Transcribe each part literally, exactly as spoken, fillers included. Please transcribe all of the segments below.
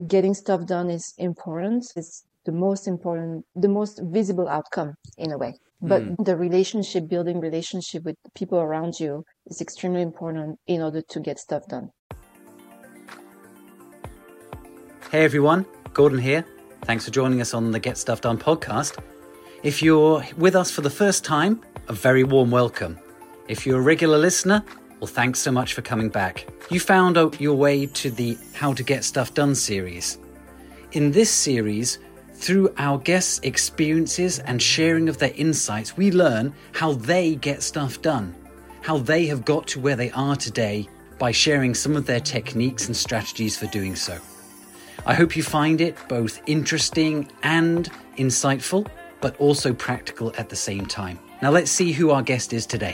getting stuff done is important. It's the most important, the most visible outcome in a way. But mm. the relationship, building relationship with the people around you is extremely important in order to get stuff done. Hey everyone, Gordon here. Thanks for joining us on the Get Stuff Done podcast. If you're with us for the first time, a very warm welcome. If you're a regular listener, well, thanks so much for coming back. You found out your way to the How to Get Stuff Done series. In this series, through our guests' experiences and sharing of their insights, we learn how they get stuff done, how they have got to where they are today by sharing some of their techniques and strategies for doing so. I hope you find it both interesting and insightful, but also practical at the same time. Now let's see who our guest is today.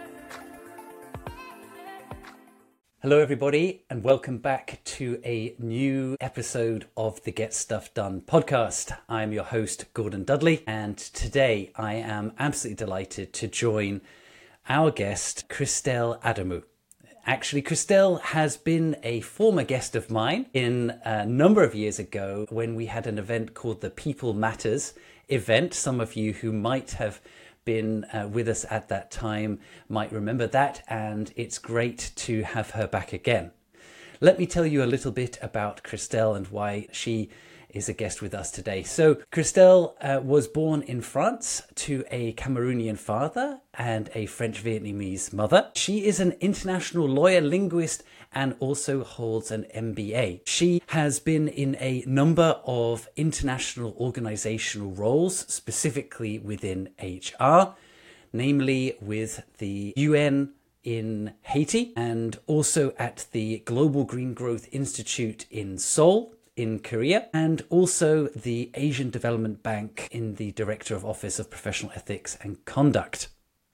Hello everybody, and welcome back to a new episode of the Get Stuff Done podcast. I'm your host, Gordon Dudley, and today I am absolutely delighted to join our guest, Christelle Adamou. Actually, Christelle has been a former guest of mine in a number of years ago when we had an event called the People Matters event. Some of you who might have been uh, with us at that time might remember that, and it's great to have her back again. Let me tell you a little bit about Christelle and why she is a guest with us today. So Christelle uh, was born in France to a Cameroonian father and a French Vietnamese mother. She is an international lawyer, linguist, and also holds an M B A. She has been in a number of international organizational roles, specifically within H R, namely with the U N in Haiti and also at the Global Green Growth Institute in Seoul, in Korea, and also the Asian Development Bank in the Director of Office of Professional Ethics and Conduct.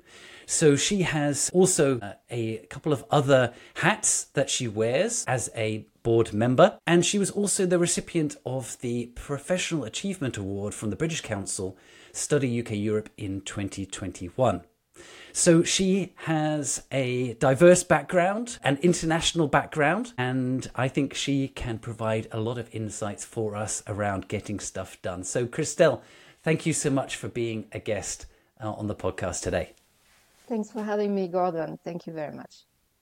So she has also uh, a couple of other hats that she wears as a board member, and she was also the recipient of the Professional Achievement Award from the British Council Study U K Europe in twenty twenty-one. So she has a diverse background, an international background, and I think she can provide a lot of insights for us around getting stuff done. So Christelle, thank you so much for being a guest uh, on the podcast today. Thanks for having me, Gordon. Thank you very much.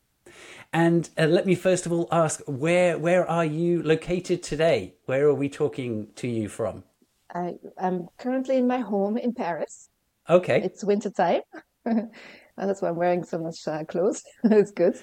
And uh, let me first of all ask, where where are you located today? Where are we talking to you from? I, I'm currently in my home in Paris. Okay. It's winter time. And that's why I'm wearing so much uh, clothes. It's good.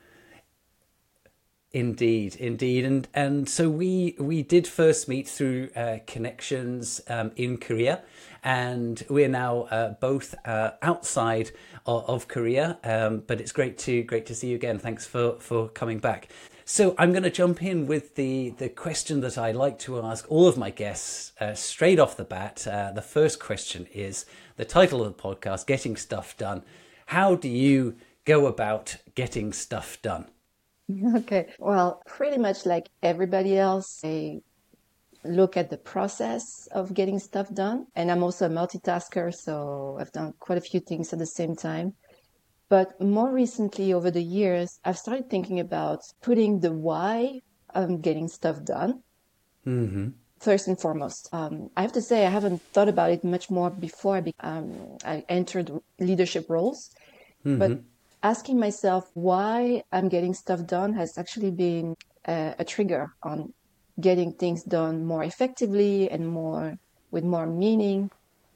Indeed, indeed. And and so we we did first meet through uh, connections um, in Korea, and we're now uh, both uh, outside of, of Korea. Um, but it's great to great to see you again. Thanks for, for coming back. So I'm going to jump in with the, the question that I like to ask all of my guests uh, straight off the bat. Uh, the first question is the title of the podcast, Getting Stuff Done. How do you go about getting stuff done? Okay. Well, pretty much like everybody else, I look at the process of getting stuff done. And I'm also a multitasker, so I've done quite a few things at the same time. But more recently, over the years, I've started thinking about putting the why of getting stuff done mm-hmm. first and foremost. Um, I have to say, I haven't thought about it much more before I, be, um, I entered leadership roles. Mm-hmm. But asking myself why I'm getting stuff done has actually been a, a trigger on getting things done more effectively and more with more meaning.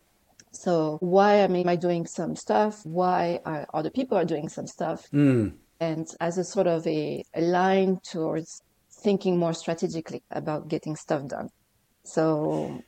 So why am I doing some stuff? Why are other people are doing some stuff? Mm. And as a sort of a, a line towards thinking more strategically about getting stuff done. So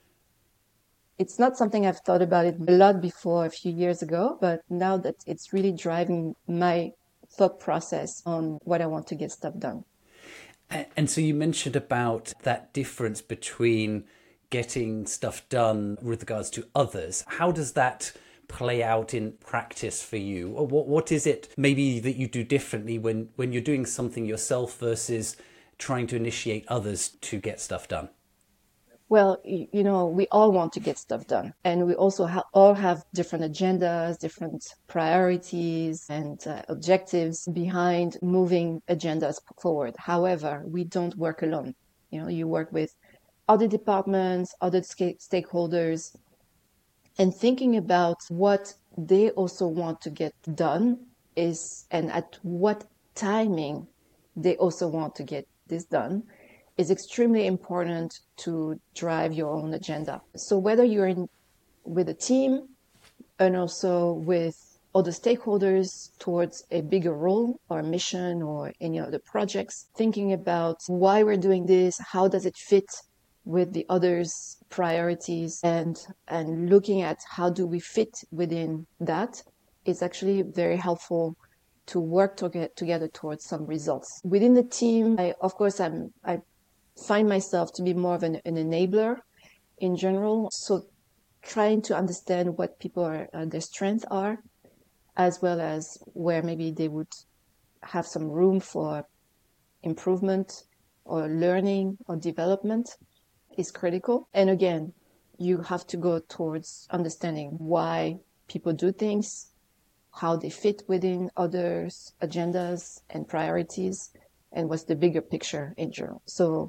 it's not something I've thought about it a lot before a few years ago, but now that it's really driving my thought process on what I want to get stuff done. And so you mentioned about that difference between getting stuff done with regards to others. How does that play out in practice for you? Or what what is it maybe that you do differently when, when you're doing something yourself versus trying to initiate others to get stuff done? Well, you know, we all want to get stuff done, and we also ha- all have different agendas, different priorities and uh, objectives behind moving agendas forward. However, we don't work alone. You know, you work with other departments, other stakeholders, and thinking about what they also want to get done is, and at what timing they also want to get this done is extremely important to drive your own agenda. So whether you're in with a team and also with other stakeholders towards a bigger role or mission or any other projects, thinking about why we're doing this, how does it fit with the others' priorities, and and looking at how do we fit within that is actually very helpful to work to get together towards some results. Within the team, I, of course, I'm, I find myself to be more of an, an enabler in general. So trying to understand what people are, uh, their strengths are, as well as where maybe they would have some room for improvement or learning or development is critical. And again, you have to go towards understanding why people do things, how they fit within others' agendas and priorities, and what's the bigger picture in general. So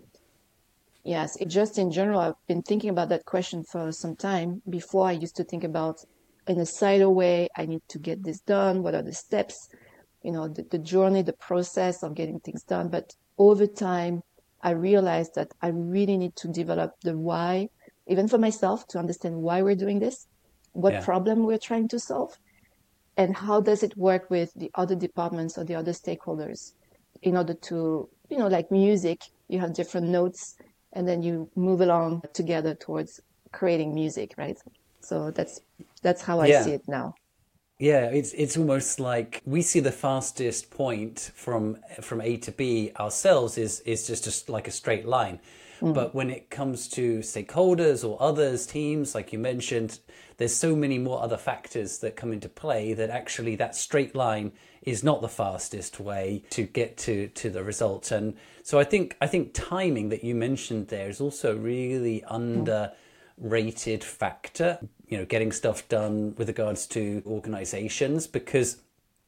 yes, it just in general, I've been thinking about that question for some time. Before, I used to think about in a silo way, I need to get this done. What are the steps? You know, the, the journey, the process of getting things done. But over time, I realized that I really need to develop the why, even for myself, to understand why we're doing this, what Yeah. problem we're trying to solve, and how does it work with the other departments or the other stakeholders in order to, you know, like music, you have different notes and then you move along together towards creating music, right? So that's that's how I Yeah. see it now. Yeah, it's it's almost like we see the fastest point from from A to B ourselves is is just just like a straight line. Mm. But when it comes to stakeholders or others, teams, like you mentioned, there's so many more other factors that come into play that actually that straight line is not the fastest way to get to to the result. And so I think I think timing that you mentioned there is also really under rated factor, you know, getting stuff done with regards to organizations, because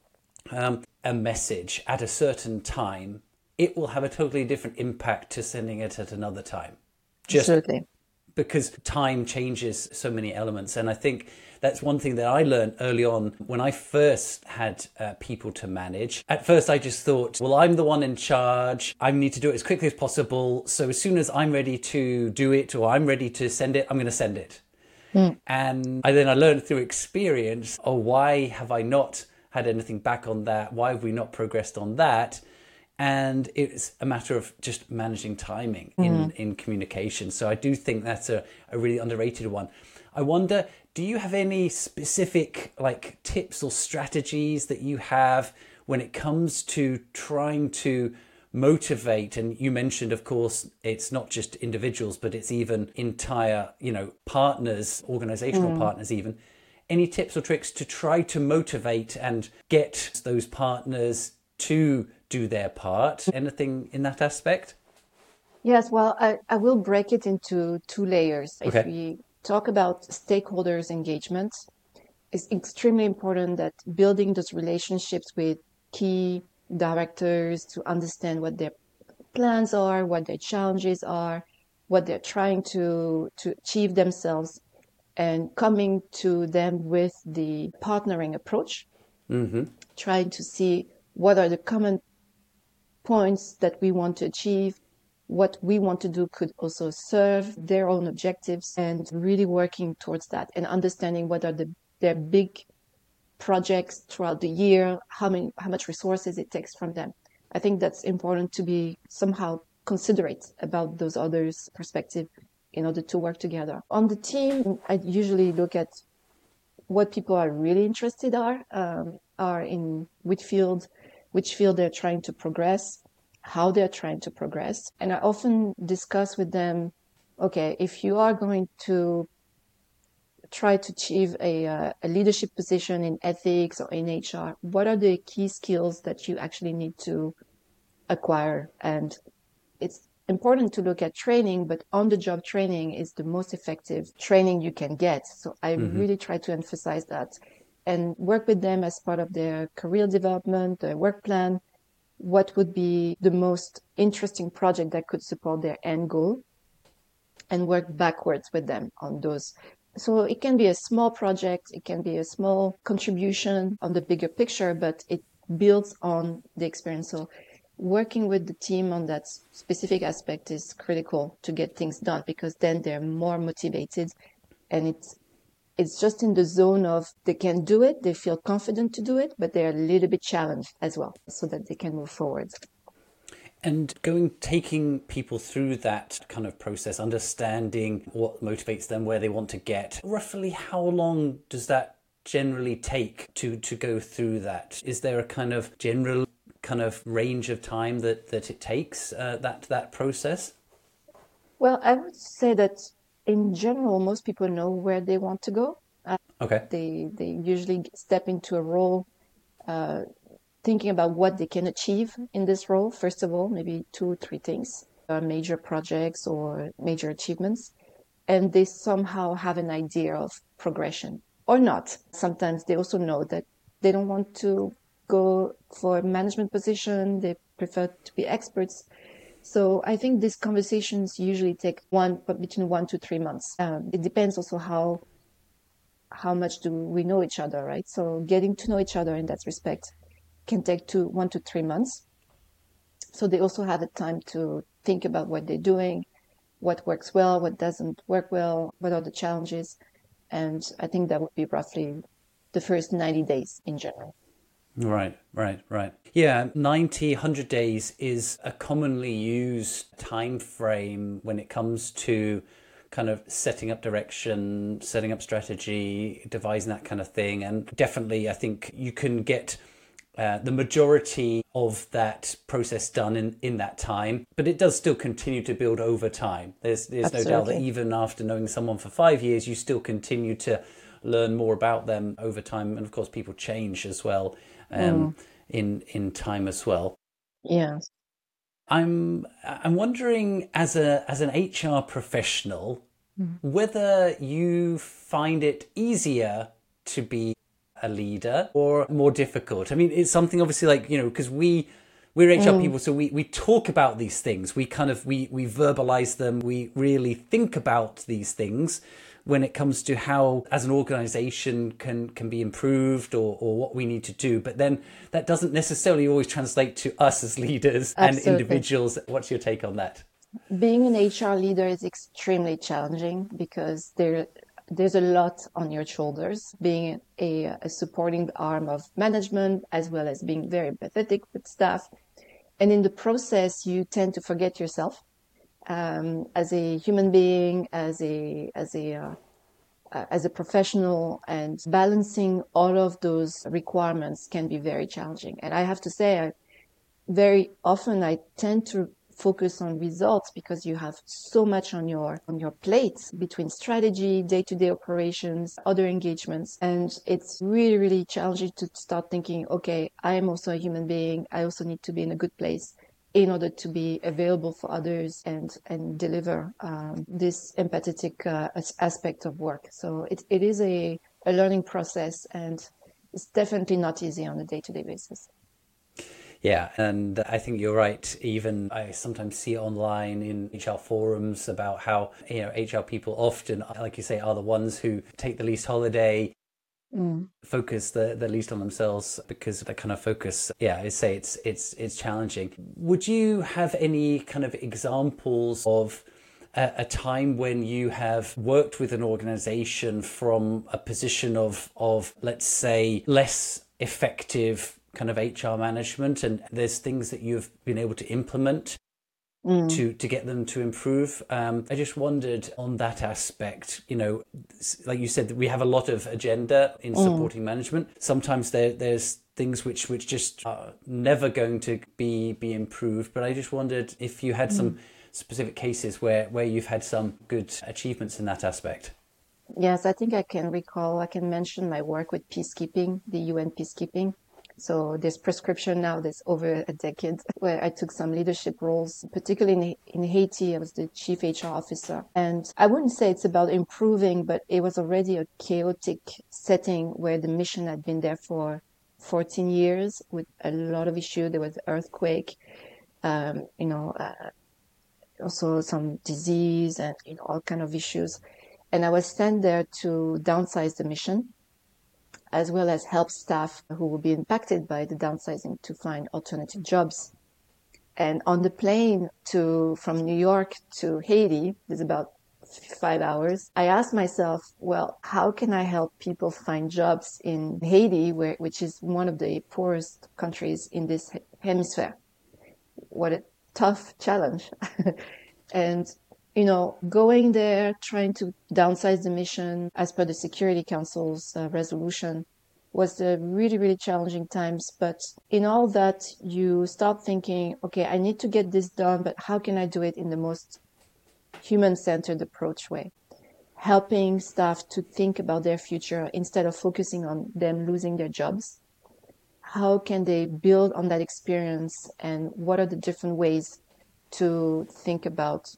um, a message at a certain time, it will have a totally different impact to sending it at another time. Just Absolutely. because time changes so many elements. And I think that's one thing that I learned early on when I first had uh, people to manage. At first, I just thought, well, I'm the one in charge. I need to do it as quickly as possible. So as soon as I'm ready to do it or I'm ready to send it, I'm going to send it. Mm. And I, then I learned through experience, oh, why have I not had anything back on that? Why have we not progressed on that? And it's a matter of just managing timing in, mm. in communication. So I do think that's a, a really underrated one. I wonder, do you have any specific like tips or strategies that you have when it comes to trying to motivate? And you mentioned, of course, it's not just individuals, but it's even entire, you know, partners, organizational mm. partners even. Any tips or tricks to try to motivate and get those partners to do their part? Anything in that aspect? Yes, well, I, I will break it into two layers. Okay. If we talk about stakeholders engagement, it's extremely important that building those relationships with key directors to understand what their plans are, what their challenges are, what they're trying to, to achieve themselves, and coming to them with the partnering approach, mm-hmm. trying to see what are the common points that we want to achieve, what we want to do could also serve their own objectives, and really working towards that and understanding what are the their big projects throughout the year, how many how much resources it takes from them. I think that's important to be somehow considerate about those others' perspective in order to work together. On the team, I usually look at what people are really interested are um, are in which field which field they're trying to progress, how they're trying to progress. And I often discuss with them, okay, if you are going to try to achieve a, uh, a leadership position in ethics or in H R, what are the key skills that you actually need to acquire? And it's important to look at training, but on-the-job training is the most effective training you can get. So I mm-hmm. really try to emphasize that and work with them as part of their career development, their work plan, what would be the most interesting project that could support their end goal and work backwards with them on those. So it can be a small project, it can be a small contribution on the bigger picture, but it builds on the experience. So working with the team on that specific aspect is critical to get things done, because then they're more motivated, and it's it's just in the zone of they can do it, they feel confident to do it, but they're a little bit challenged as well so that they can move forward. And going, taking people through that kind of process, understanding what motivates them, where they want to get, roughly how long does that generally take to, to go through that? Is there a kind of general kind of range of time that, that it takes, uh, that, that process? Well, I would say that in general, most people know where they want to go. Uh, okay. They, they usually step into a role uh, thinking about what they can achieve in this role. First of all, maybe two, three things, uh, major projects or major achievements. And they somehow have an idea of progression or not. Sometimes they also know that they don't want to go for a management position. They prefer to be experts. So I think these conversations usually take one between one to three months. Um, it depends also how how much do we know each other, right? So getting to know each other in that respect can take two, one to three months. So they also have the time to think about what they're doing, what works well, what doesn't work well, what are the challenges. And I think that would be roughly the first ninety days in general. Right, right, right. Yeah, ninety, one hundred days is a commonly used time frame when it comes to kind of setting up direction, setting up strategy, devising that kind of thing. And definitely, I think you can get uh, the majority of that process done in, in that time, but it does still continue to build over time. There's, there's no doubt that even after knowing someone for five years, you still continue to learn more about them over time. And of course, people change as well. Um, mm. in in time as well. Yeah. I'm I'm wondering, as a as an H R professional, mm. whether you find it easier to be a leader or more difficult. I mean, it's something obviously like, you know, because we we're H R mm. people, so we, we talk about these things. We kind of we we verbalize them. We really think about these things when it comes to how, as an organization, can can be improved or, or what we need to do. But then that doesn't necessarily always translate to us as leaders Absolutely. And individuals. What's your take on that? Being an H R leader is extremely challenging because there there's a lot on your shoulders, being a, a supporting arm of management, as well as being very empathetic with staff. And in the process, you tend to forget yourself. Um, as a human being, as a as a uh, uh, as a professional, and balancing all of those requirements can be very challenging. And I have to say, I, very often I tend to focus on results because you have so much on your on your plate between strategy, day-to-day operations, other engagements, and it's really really challenging to start thinking, okay, I am also a human being. I also need to be in a good place in order to be available for others and, and deliver um, this empathetic uh, aspect of work. So it, it is a, a learning process, and it's definitely not easy on a day-to-day basis. Yeah, and I think you're right. Even I sometimes see online in H R forums about how, you know, H R people often, like you say, are the ones who take the least holiday, Mm. focus the, the least on themselves because of that kind of focus. Yeah, I say it's it's it's challenging. Would you have any kind of examples of a, a time when you have worked with an organization from a position of of let's say less effective kind of H R management, and there's things that you've been able to implement Mm. to to get them to improve? Um, I just wondered on that aspect, you know, like you said, we have a lot of agenda in mm. supporting management. Sometimes there there's things which, which just are never going to be be improved. But I just wondered if you had mm. some specific cases where, where you've had some good achievements in that aspect. Yes, I think I can recall, I can mention my work with peacekeeping, the U N peacekeeping. So there's prescription now, there's over a decade, where I took some leadership roles, particularly in, in Haiti. I was the chief H R officer. And I wouldn't say it's about improving, but it was already a chaotic setting where the mission had been there for fourteen years with a lot of issues. There was earthquake, um, you know, uh, also some disease and you know, all kind of issues. And I was sent there to downsize the mission, as well as help staff who will be impacted by the downsizing to find alternative jobs. And on the plane to from New York to Haiti, there's about five hours, I asked myself, well, how can I help people find jobs in Haiti, where, which is one of the poorest countries in this hemisphere? What a tough challenge. And, you know, going there, trying to downsize the mission as per the Security Council's uh, resolution was a really, really challenging times. But in all that, you start thinking, okay, I need to get this done, but how can I do it in the most human-centered approach way? Helping staff to think about their future instead of focusing on them losing their jobs. How can they build on that experience, and what are the different ways to think about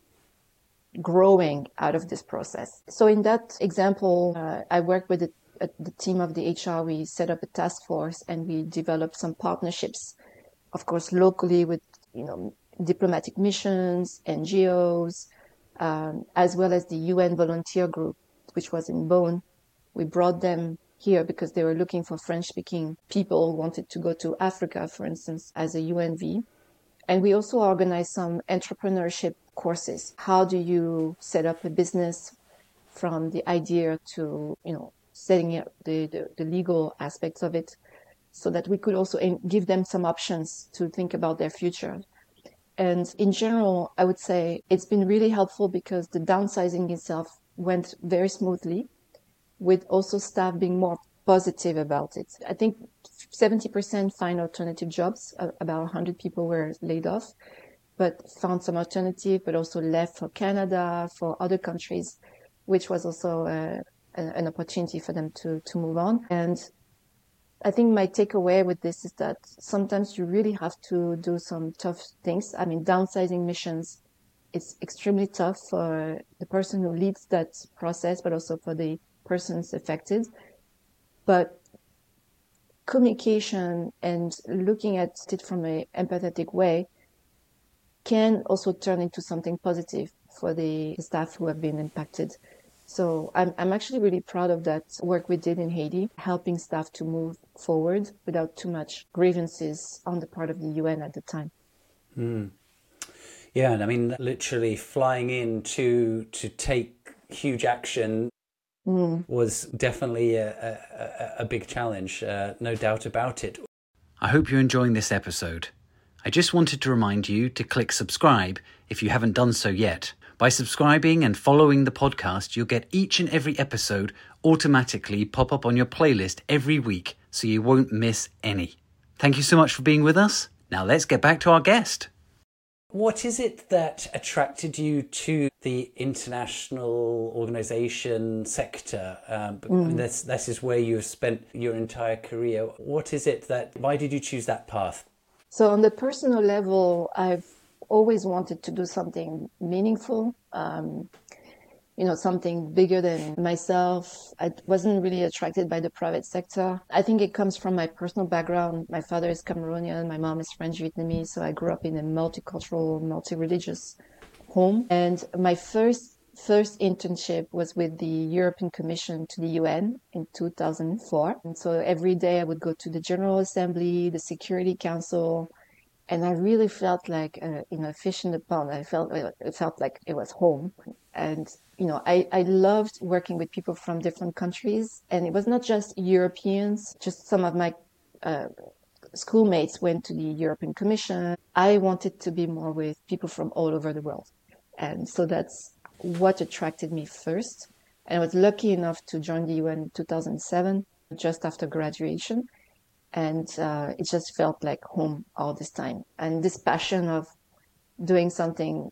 growing out of this process? So in that example, uh, I worked with the, uh, the team of the H R. We set up a task force and we developed some partnerships, of course, locally with, you know, diplomatic missions, N G Os, um, as well as the U N volunteer group, which was in Bonn. We brought them here because they were looking for French-speaking people who wanted to go to Africa, for instance, as a U N V. And we also organized some entrepreneurship courses. How do you set up a business from the idea to, you know, setting up the, the, the legal aspects of it, so that we could also give them some options to think about their future. And in general, I would say it's been really helpful because the downsizing itself went very smoothly, with also staff being more positive about it. I think seventy percent find alternative jobs. About one hundred people were laid off, but found some alternative, but also left for Canada, for other countries, which was also uh, an opportunity for them to, to move on. And I think my takeaway with this is that sometimes you really have to do some tough things. I mean, downsizing missions, it's extremely tough for the person who leads that process, but also for the persons affected. But communication and looking at it from an empathetic way can also turn into something positive for the staff who have been impacted. So I'm I'm actually really proud of that work we did in Haiti, helping staff to move forward without too much grievances on the part of the U N at the time. Mm. Yeah, and I mean, literally flying in to to take huge action mm. was definitely a, a, a big challenge, uh, no doubt about it. I hope you're enjoying this episode. I just wanted to remind you to click subscribe if you haven't done so yet. By subscribing and following the podcast, you'll get each and every episode automatically pop up on your playlist every week, so you won't miss any. Thank you so much for being with us. Now let's get back to our guest. What is it that attracted you to the international organization sector? Um, mm. I mean, this, this is where you've spent your entire career. What is it that, why did you choose that path? So on the personal level, I've always wanted to do something meaningful, um, you know, something bigger than myself. I wasn't really attracted by the private sector. I think it comes from my personal background. My father is Cameroonian, my mom is French Vietnamese, so I grew up in a multicultural, multi-religious home. And my first first internship was with the European Commission to the U N in two thousand four. And so every day I would go to the General Assembly, the Security Council, and I really felt like a, you know, a fish in the pond. I felt it felt like it was home. And, you know, I, I loved working with people from different countries. And it was not just Europeans, just some of my uh, schoolmates went to the European Commission. I wanted to be more with people from all over the world. And so that's what attracted me first. And I was lucky enough to join the U N in two thousand seven, just after graduation. And uh, it just felt like home all this time. And this passion of doing something,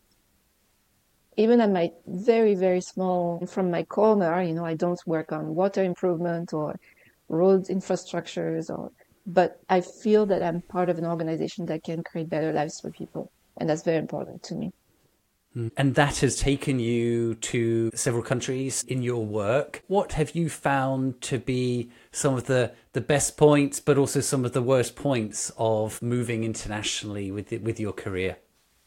even at my very, very small, from my corner, you know, I don't work on water improvement or road infrastructures, or, but I feel that I'm part of an organization that can create better lives for people. And that's very important to me. And that has taken you to several countries in your work. What have you found to be some of the, the best points, but also some of the worst points of moving internationally with with your career?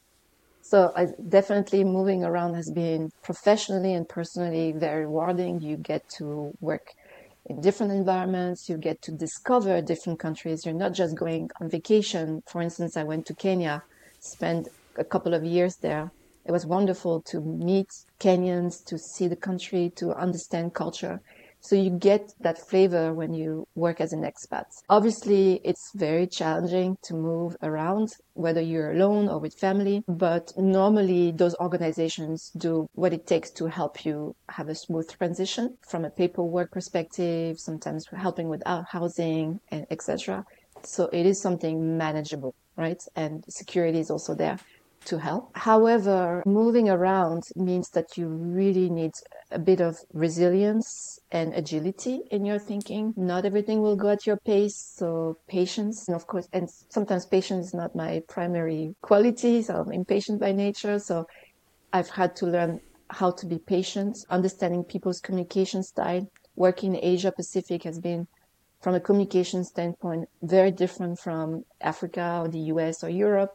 So I, definitely moving around has been professionally and personally very rewarding. You get to work in different environments. You get to discover different countries. You're not just going on vacation. For instance, I went to Kenya, spent a couple of years there. It was wonderful to meet Kenyans, to see the country, to understand culture. So you get that flavor when you work as an expat. Obviously, it's very challenging to move around, whether you're alone or with family, but normally those organizations do what it takes to help you have a smooth transition from a paperwork perspective, sometimes helping with housing, and et cetera. So it is something manageable, right? And security is also there to help. However, moving around means that you really need a bit of resilience and agility in your thinking. Not everything will go at your pace, so patience, and of course, and sometimes patience is not my primary quality, so I'm impatient by nature, so I've had to learn how to be patient, understanding people's communication style. Working in Asia Pacific has been, from a communication standpoint, very different from Africa or the U S or Europe.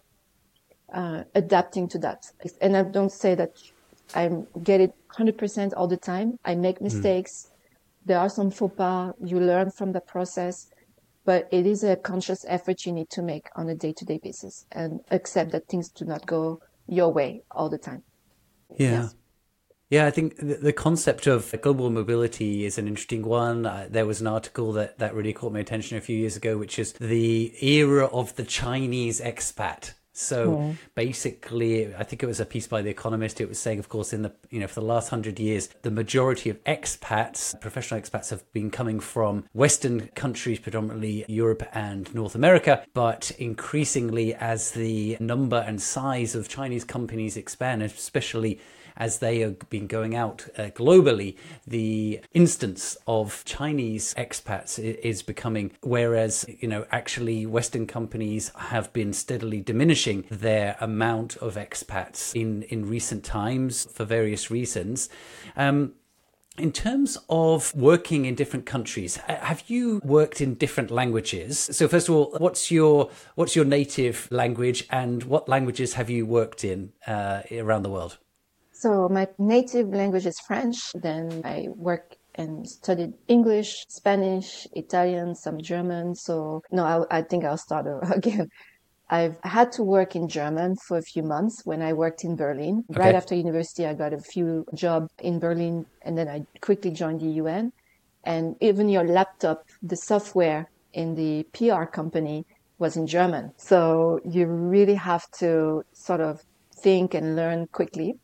Uh, adapting to that. And I don't say that I get it one hundred percent all the time. I make mistakes. Mm. There are some faux pas. You learn from the process, but it is a conscious effort you need to make on a day-to-day basis and accept that things do not go your way all the time. Yeah. Yes. Yeah, I think the concept of global mobility is an interesting one. Uh, there was an article that, that really caught my attention a few years ago, which is the era of the Chinese expat. So mm. basically, I think it was a piece by The Economist. It was saying, of course, in the, you know, for the last hundred years, the majority of expats, professional expats, have been coming from Western countries, predominantly Europe and North America. But increasingly, as the number and size of Chinese companies expand, especially as they have been going out uh, globally, the instance of Chinese expats is becoming, whereas, you know, actually Western companies have been steadily diminishing their amount of expats in, in recent times for various reasons. Um, In terms of working in different countries, have you worked in different languages? So first of all, what's your what's your native language, and what languages have you worked in uh, around the world? So my native language is French. Then I work and studied English, Spanish, Italian, some German. So no, I, I think I'll start again. I've had to work in German for a few months when I worked in Berlin. Okay. Right after university, I got a few jobs in Berlin, and then I quickly joined the U N. And even your laptop, the software in the P R company was in German. So you really have to sort of think and learn quickly.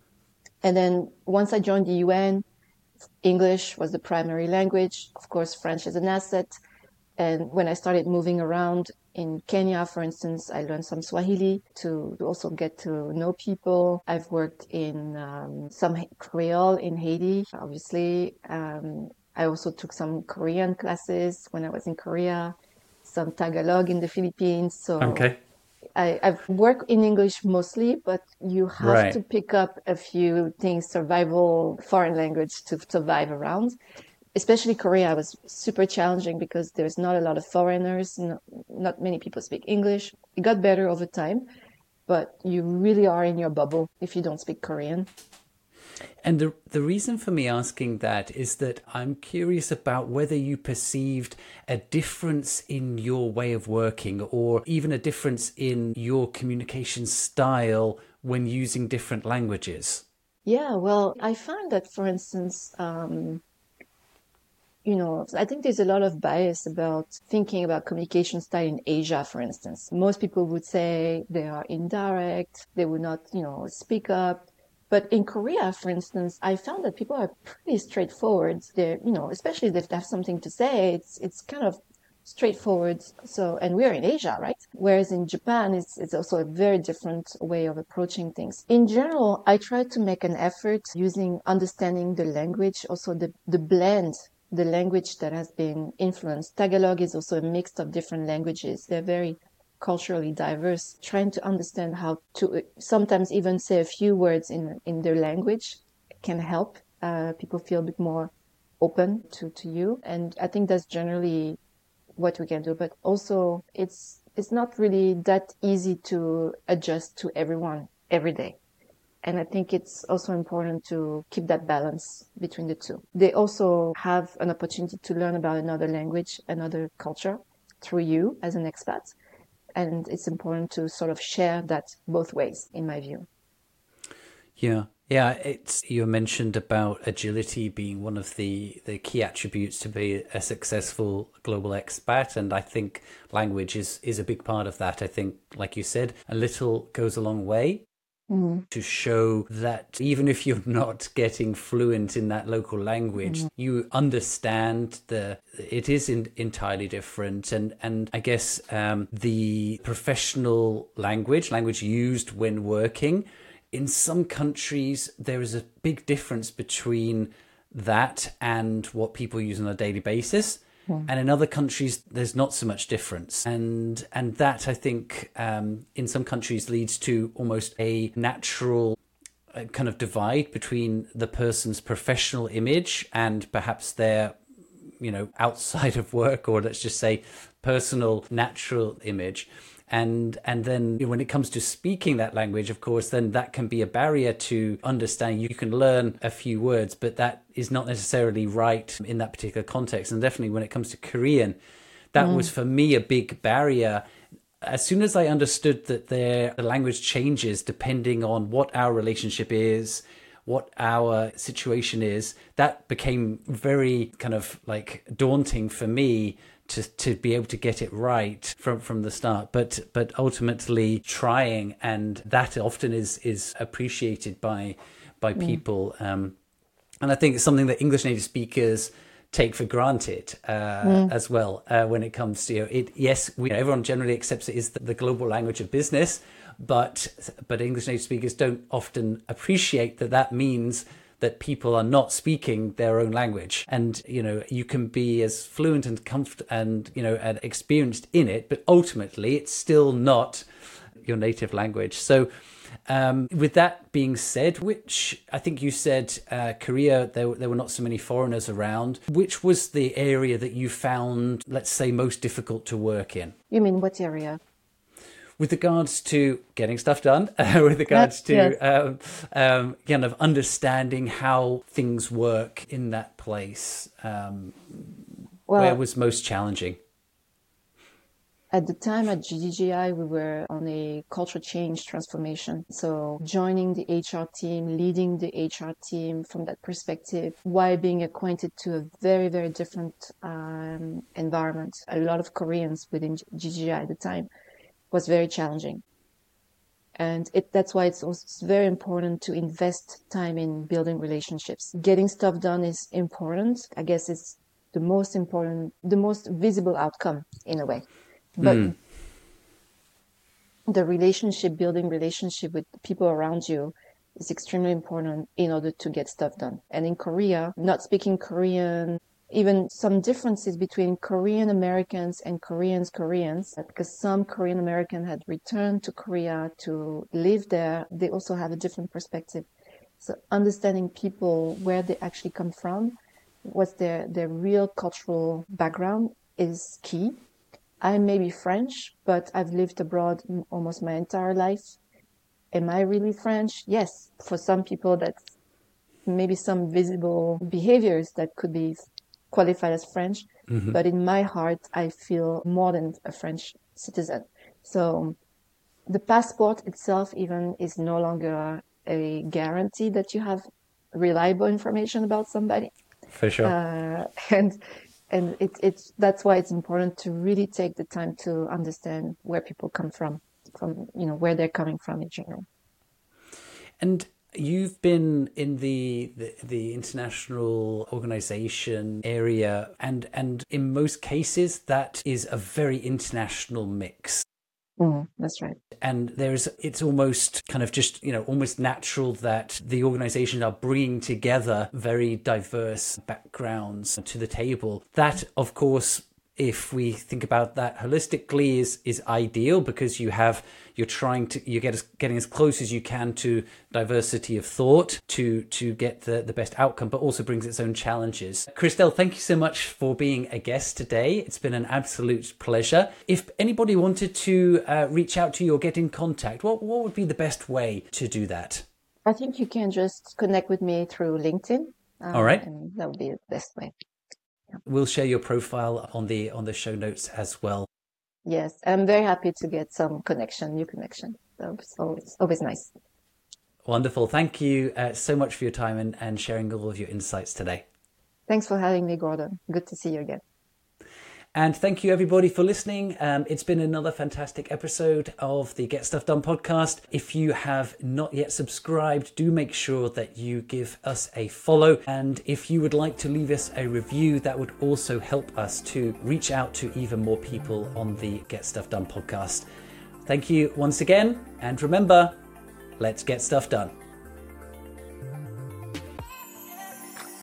And then once I joined the U N, English was the primary language. Of course, French is an asset. And when I started moving around in Kenya, for instance, I learned some Swahili to also get to know people. I've worked in um, some Creole in Haiti, obviously. Um, I also took some Korean classes when I was in Korea, some Tagalog in the Philippines. So okay. I, I've worked in English mostly, but you have right. to pick up a few things, survival, foreign language to survive around. Especially Korea was super challenging because there's not a lot of foreigners. Not, not many people speak English. It got better over time, but you really are in your bubble if you don't speak Korean. And the the reason for me asking that is that I'm curious about whether you perceived a difference in your way of working, or even a difference in your communication style when using different languages. Yeah, well, I find that, for instance, um, you know, I think there's a lot of bias about thinking about communication style in Asia, for instance. Most people would say they are indirect, they would not, you know, speak up. But in Korea, for instance, I found that people are pretty straightforward. They're, you know, especially if they have something to say, it's it's kind of straightforward. So, and we're in Asia, right? Whereas in Japan, it's it's also a very different way of approaching things. In general, I try to make an effort using understanding the language, also the, the blend, the language that has been influenced. Tagalog is also a mix of different languages. They're very culturally diverse, trying to understand how to sometimes even say a few words in, in their language can help uh, people feel a bit more open to, to you. And I think that's generally what we can do. But also, it's it's not really that easy to adjust to everyone every day. And I think it's also important to keep that balance between the two. They also have an opportunity to learn about another language, another culture through you as an expat. And it's important to sort of share that both ways, in my view. Yeah. Yeah, it's you mentioned about agility being one of the, the key attributes to be a successful global expat. And I think language is, is a big part of that. I think, like you said, a little goes a long way. Mm-hmm. To show that even if you're not getting fluent in that local language, mm-hmm. you understand the it is in, entirely different. And, and I guess um, the professional language, language used when working, in some countries, there is a big difference between that and what people use on a daily basis. Yeah. And in other countries, there's not so much difference. And and that, I think, um, in some countries leads to almost a natural uh, kind of divide between the person's professional image and perhaps their, you know, outside of work, or let's just say personal, natural image. And and then when it comes to speaking that language, of course, then that can be a barrier to understanding. You can learn a few words, but that is not necessarily right in that particular context. And definitely when it comes to Korean, that mm. was for me a big barrier. As soon as I understood that their, the language changes depending on what our relationship is, what our situation is, that became very kind of like daunting for me to to be able to get it right from from the start, but but ultimately trying, and that often is is appreciated by by people, mm. um and I think it's something that English native speakers take for granted uh mm. as well, uh, when it comes to, you know, it yes we, everyone generally accepts it is the, the global language of business, but but English native speakers don't often appreciate that that means that people are not speaking their own language. And, you know, you can be as fluent and comfort and, you know, and experienced in it, but ultimately it's still not your native language. So um, with that being said, which I think you said uh, Korea, there, there were not so many foreigners around. Which was the area that you found, let's say, most difficult to work in? You mean what area? With regards to getting stuff done, uh, with regards to yes. um, um, kind of understanding how things work in that place, um, well, where was most challenging? At the time at G D G I, we were on a culture change transformation. So joining the H R team, leading the H R team from that perspective, while being acquainted to a very, very different um, environment. A lot of Koreans within G D G I at the time was very challenging. And it, that's why it's also very important to invest time in building relationships. Getting stuff done is important. I guess it's the most important, the most visible outcome in a way. But mm. the relationship, building relationship with people around you is extremely important in order to get stuff done. And in Korea, not speaking Korean, even some differences between Korean Americans and Koreans Koreans, because some Korean American had returned to Korea to live there. They also have a different perspective. So understanding people, where they actually come from, what's their, their real cultural background is key. I may be French, but I've lived abroad almost my entire life. Am I really French? Yes. For some people, that's maybe some visible behaviors that could be qualified as French, mm-hmm. but in my heart, I feel more than a French citizen. So the passport itself even is no longer a guarantee that you have reliable information about somebody. For sure. Uh, and and it, it's that's why it's important to really take the time to understand where people come from, from you know where they're coming from in general. And you've been in the, the the international organization area, and and in most cases that is a very international mix. Mm, that's right. And there's, it's almost kind of just, you know, almost natural that the organizations are bringing together very diverse backgrounds to the table. That, of course, if we think about that holistically, is is ideal, because you have you're trying to you get as, getting as close as you can to diversity of thought to to get the, the best outcome, but also brings its own challenges. Christelle, thank you so much for being a guest today. It's been an absolute pleasure. If anybody wanted to uh, reach out to you or get in contact, what what would be the best way to do that? I think you can just connect with me through LinkedIn. Um, All right. And that would be the best way. We'll share your profile on the on the show notes as well. Yes, I'm very happy to get some connection, new connection. So it's always, always nice. Wonderful. Thank you uh, so much for your time and, and sharing all of your insights today. Thanks for having me, Gordon. Good to see you again. And thank you, everybody, for listening. Um, it's been another fantastic episode of the Get Stuff Done podcast. If you have not yet subscribed, do make sure that you give us a follow. And if you would like to leave us a review, that would also help us to reach out to even more people on the Get Stuff Done podcast. Thank you once again. And remember, let's get stuff done.